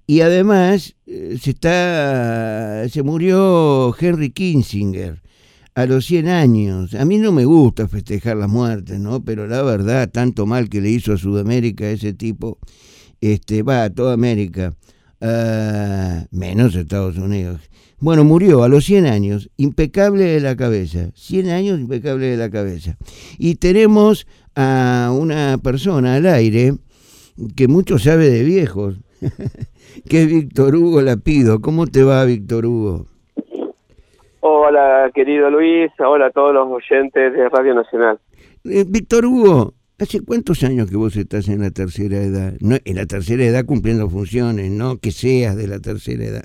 Y además se murió Henry Kissinger a los 100 años. A mí no me gusta festejar las muertes, ¿no? Pero la verdad, tanto mal que le hizo a Sudamérica ese tipo, a toda América, menos Estados Unidos. Bueno, murió a los 100 años, impecable de la cabeza. 100 años impecable de la cabeza. Y tenemos a una persona al aire que mucho sabe de viejos, que es Víctor Hugo Lapido. ¿Cómo te va, Víctor Hugo? Hola, querido Luis. Hola a todos los oyentes de Radio Nacional. Víctor Hugo, ¿hace cuántos años que vos estás en la tercera edad? No, en la tercera edad cumpliendo funciones, no que seas de la tercera edad.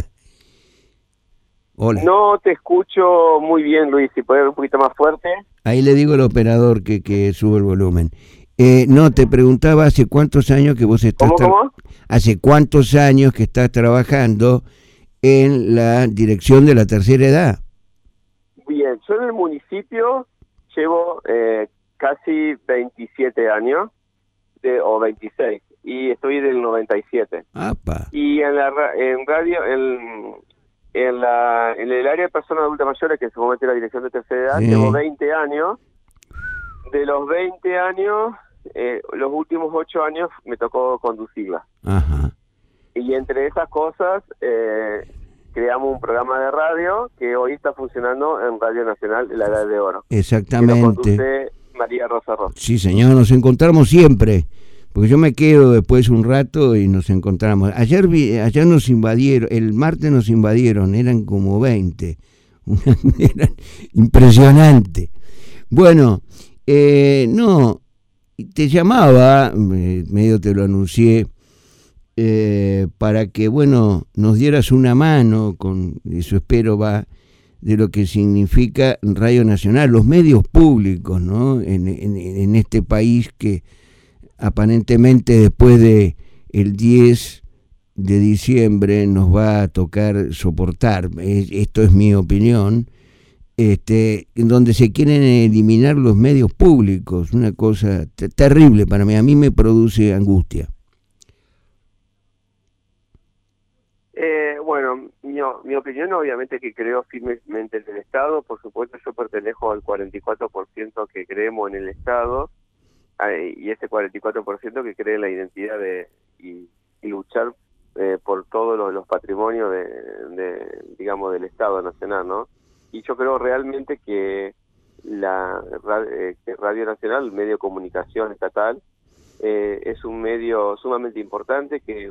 Hola. No te escucho muy bien, Luis. Si puedes un poquito más fuerte. Ahí le digo al operador que sube el volumen. No, te preguntaba hace cuántos años que vos estás... ¿Cómo? Hace cuántos años que estás trabajando en la dirección de la tercera edad. Bien, yo en el municipio llevo casi 27 años, o 26, y estoy del 97. ¡Apa! Y en radio, en el área de personas adultas mayores, que se comete la dirección de tercera edad, sí. Llevo 20 años. De los 20 años, los últimos 8 años me tocó conducirla. Ajá. Y entre esas cosas, creamos un programa de radio que hoy está funcionando en Radio Nacional de la Edad de Oro. Exactamente. Que lo conduce María Rosa Rosa. Sí, señor, nos encontramos siempre. Porque yo me quedo después un rato y nos encontramos. Ayer nos invadieron, el martes nos invadieron, eran como 20. Era impresionante. Bueno, no, te llamaba, medio te lo anuncié, para que, bueno, nos dieras una mano, con eso espero va, de lo que significa Radio Nacional, los medios públicos, ¿no? En este país que aparentemente después de el 10 de diciembre nos va a tocar soportar, esto es mi opinión, en donde se quieren eliminar los medios públicos, una cosa terrible para mí, a mí me produce angustia. Bueno, mi opinión obviamente que creo firmemente en el Estado. Por supuesto yo pertenezco al 44% que creemos en el Estado, y ese 44% que cree en la identidad y luchar por todos los patrimonios digamos del Estado Nacional, ¿no? Y yo creo realmente que que Radio Nacional, el medio de comunicación estatal, es un medio sumamente importante que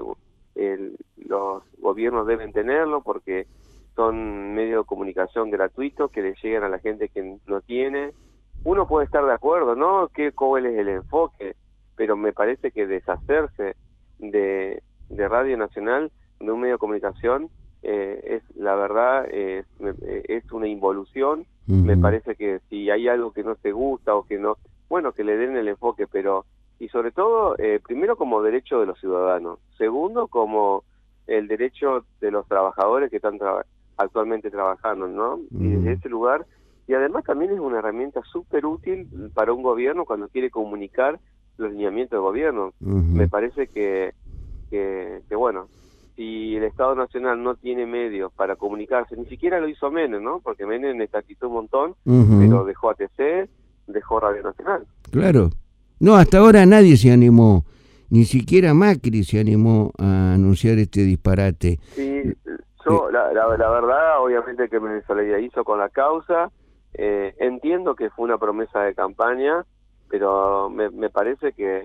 los gobiernos deben tenerlo porque son medios de comunicación gratuitos que le llegan a la gente que no tiene. Uno puede estar de acuerdo, ¿no? ¿Cuál es el enfoque? Pero me parece que deshacerse de Radio Nacional, de un medio de comunicación, es la verdad, es una involución. Uh-huh. Me parece que si hay algo que no te gusta o que no, bueno, que le den el enfoque, pero y sobre todo, primero como derecho de los ciudadanos, segundo como el derecho de los trabajadores que están actualmente trabajando, ¿no? Uh-huh. Y desde ese lugar, y además también es una herramienta súper útil para un gobierno cuando quiere comunicar los lineamientos del gobierno. Uh-huh. Me parece que bueno, si el Estado Nacional no tiene medios para comunicarse, ni siquiera lo hizo Menem, ¿no? Porque Menem estatizó un montón, uh-huh, pero dejó ATC, dejó Radio Nacional. Claro. No, hasta ahora nadie se animó, ni siquiera Macri se animó a anunciar este disparate. Sí, yo la verdad, obviamente que me solidarizo con la causa, entiendo que fue una promesa de campaña, pero me parece que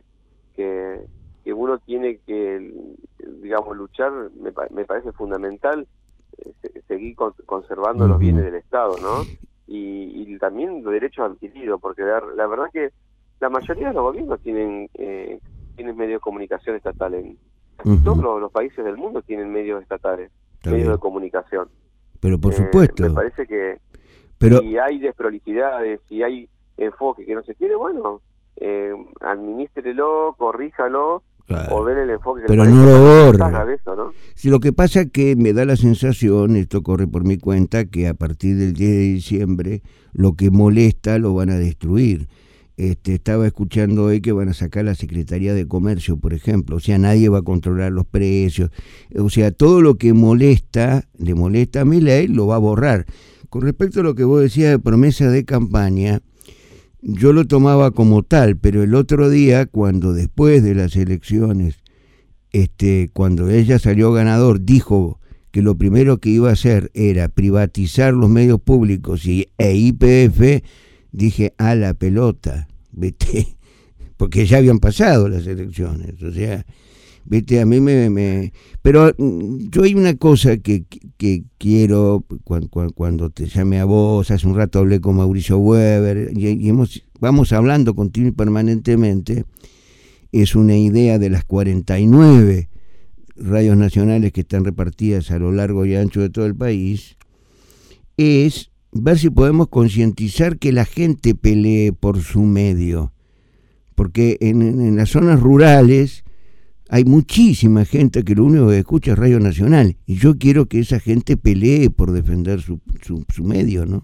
uno tiene que, digamos, luchar, me parece fundamental seguir conservando, uh-huh, los bienes del Estado, ¿no? Y también los derechos adquiridos, porque la verdad que la mayoría de los gobiernos tienen medios de comunicación estatales. Uh-huh. Todos los países del mundo tienen medios estatales, medios de comunicación. Pero por supuesto. Me parece que si hay desprolijidades, si hay enfoque que no se quiere, bueno, administrelo, corríjalo, claro, o den el enfoque que pero no lo borre. Eso, ¿no? Si lo que pasa es que me da la sensación, esto corre por mi cuenta, que a partir del 10 de diciembre lo que molesta lo van a destruir. estaba escuchando hoy que van a sacar la Secretaría de Comercio, por ejemplo, o sea, nadie va a controlar los precios, o sea, todo lo que le molesta a Milei lo va a borrar. Con respecto a lo que vos decías de promesa de campaña, yo lo tomaba como tal, pero el otro día, cuando después de las elecciones, cuando ella salió ganador, dijo que lo primero que iba a hacer era privatizar los medios públicos e YPF, dije, a la pelota, ¿viste? Porque ya habían pasado las elecciones, o sea, ¿viste? A mí pero yo hay una cosa que quiero, cuando te llame a vos, hace un rato hablé con Mauricio Weber, y vamos hablando continuo y permanentemente, es una idea de las 49 radios nacionales que están repartidas a lo largo y ancho de todo el país, es ver si podemos concientizar que la gente pelee por su medio, porque en las zonas rurales hay muchísima gente que lo único que escucha es Radio Nacional, y yo quiero que esa gente pelee por defender su medio, ¿no?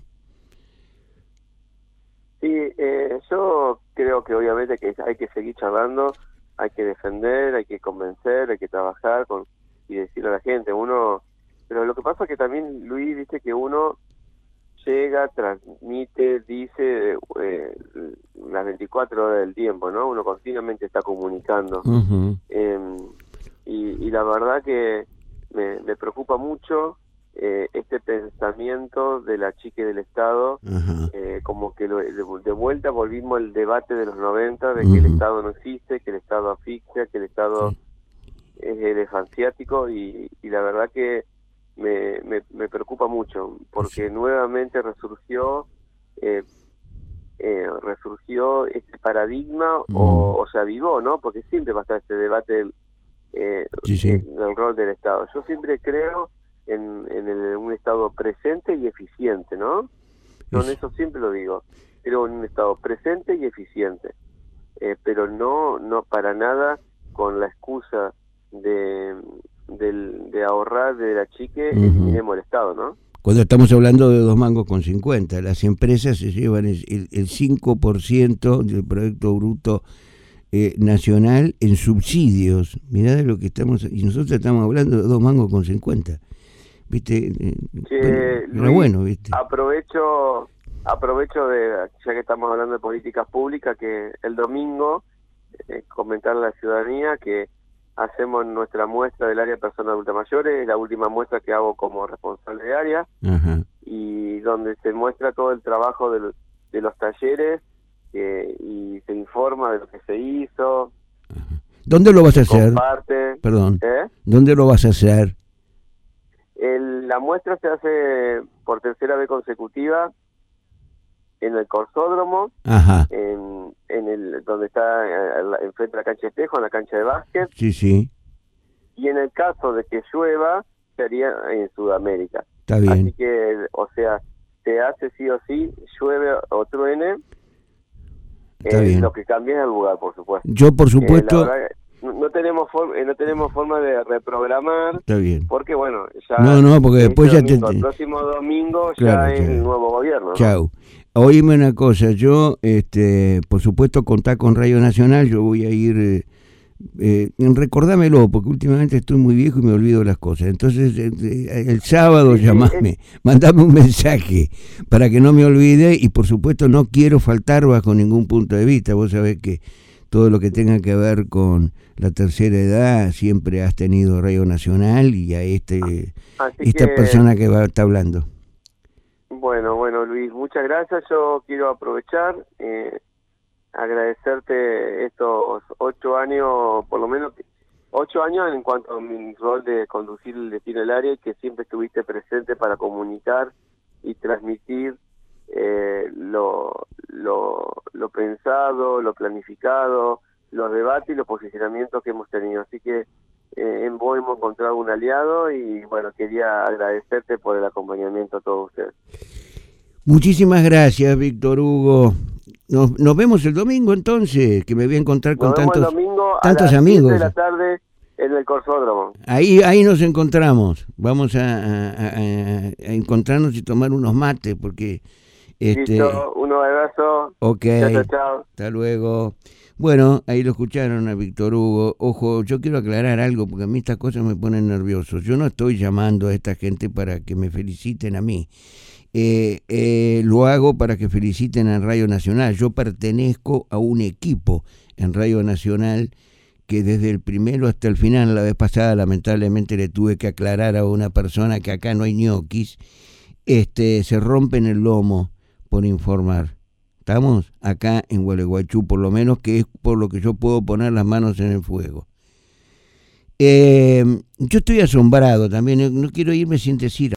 Sí, yo creo que obviamente que hay que seguir charlando, hay que defender, hay que convencer, hay que trabajar y decirle a la gente, pero lo que pasa es que también, Luis, viste que uno llega, transmite, dice las 24 horas del tiempo, ¿no? Uno continuamente está comunicando. Uh-huh. Y la verdad que me preocupa mucho este pensamiento de la chique del Estado, uh-huh. como que de vuelta volvimos al debate de los 90 de uh-huh. que el Estado no existe, que el Estado asfixia, que el Estado es elefanciático, y la verdad que me preocupa mucho, porque nuevamente resurgió este paradigma, o se avivó, ¿no? Porque siempre va a estar este debate del rol del Estado. Yo siempre creo en un Estado presente y eficiente, ¿no? Yo en eso siempre lo digo. Creo en un Estado presente y eficiente, pero no para nada con la excusa de ahorrar de la chique, eliminemos el Estado, ¿no? Cuando estamos hablando de 2 mangos con 50, las empresas se llevan el 5% del Producto Bruto Nacional en subsidios. Mirá de lo que estamos, y nosotros estamos hablando de 2 mangos con 50. ¿Viste? Luis, ¿viste? Aprovecho ya que estamos hablando de políticas públicas, que el domingo comentarle a la ciudadanía que hacemos nuestra muestra del área de personas adultas mayores, es la última muestra que hago como responsable de área, uh-huh. y donde se muestra todo el trabajo de los talleres, y se informa de lo que se hizo. Uh-huh. ¿Dónde lo vas a hacer? Comparte. Perdón. ¿Dónde lo vas a hacer? La muestra se hace por tercera vez consecutiva en el Corsódromo, ajá. en donde está enfrente de la cancha de Espejo, en la cancha de básquet. Sí. Y en el caso de que llueva, sería en Sudamérica. Está bien. Así que, o sea, se hace sí o sí, llueve o truene, está bien. Lo que cambia es el lugar, por supuesto. Yo, por supuesto... no tenemos forma de reprogramar. Está bien. Porque, bueno, ya... No, porque después ya el próximo domingo claro, ya es el nuevo gobierno, ¿no? Chau. Oíme una cosa, yo, por supuesto, contá con Radio Nacional, yo voy a ir... recordámelo, porque últimamente estoy muy viejo y me olvido las cosas. Entonces, el sábado llamame, mandame un mensaje para que no me olvide, y por supuesto no quiero faltar bajo ningún punto de vista. Vos sabés que todo lo que tenga que ver con la tercera edad siempre has tenido Radio Nacional, y a esta persona que está hablando. Bueno, Luis, muchas gracias. Yo quiero aprovechar, agradecerte estos 8 años, por lo menos 8 años en cuanto a mi rol de conducir el Destino del Área, que siempre estuviste presente para comunicar y transmitir lo pensado, lo planificado, los debates y los posicionamientos que hemos tenido. Así que en vos hemos encontrado un aliado, y bueno, quería agradecerte por el acompañamiento a todos ustedes. Muchísimas gracias, Víctor Hugo. Nos vemos el domingo, entonces, que me voy a encontrar con tantos amigos. De la tarde en el Corsódromo. Ahí nos encontramos. Vamos a encontrarnos y tomar unos mates, porque Listo, un abrazo. Ok, Chao, chao. hasta luego. Bueno, ahí lo escucharon a Víctor Hugo. Ojo, yo quiero aclarar algo porque a mí estas cosas me ponen nervioso. Yo no estoy llamando a esta gente para que me feliciten a mí. Lo hago para que feliciten a Radio Nacional. Yo pertenezco a un equipo en Radio Nacional que desde el primero hasta el final, la vez pasada lamentablemente le tuve que aclarar a una persona que acá no hay ñoquis, se rompen el lomo por informar. Estamos acá en Gualeguaychú, por lo menos, que es por lo que yo puedo poner las manos en el fuego. Yo estoy asombrado también, no quiero irme sin decir